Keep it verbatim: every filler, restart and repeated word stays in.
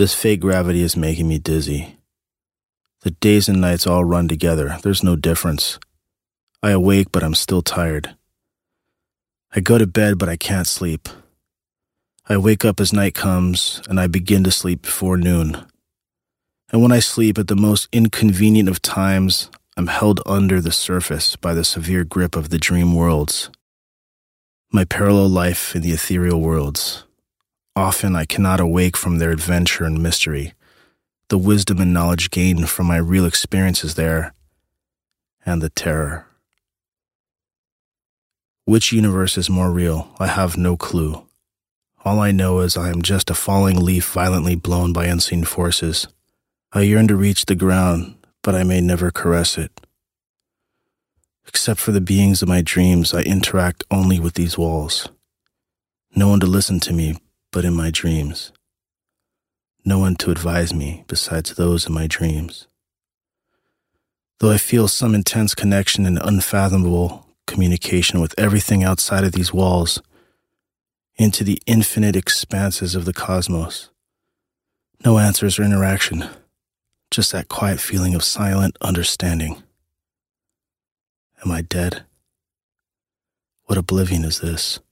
This fake gravity is making me dizzy. The days and nights all run together. There's no difference. I awake, but I'm still tired. I go to bed, but I can't sleep. I wake up as night comes, and I begin to sleep before noon. And when I sleep at the most inconvenient of times, I'm held under the surface by the severe grip of the dream worlds. My parallel life in the ethereal worlds. Often I cannot awake from their adventure and mystery, the wisdom and knowledge gained from my real experiences there, and the terror. Which universe is more real? I have no clue. All I know is I am just a falling leaf violently blown by unseen forces. I yearn to reach the ground, but I may never caress it. Except for the beings of my dreams, I interact only with these walls. No one to listen to me but in my dreams. No one to advise me besides those in my dreams. Though I feel some intense connection and unfathomable communication with everything outside of these walls, into the infinite expanses of the cosmos. No answers or interaction, just that quiet feeling of silent understanding. Am I dead? What oblivion is this?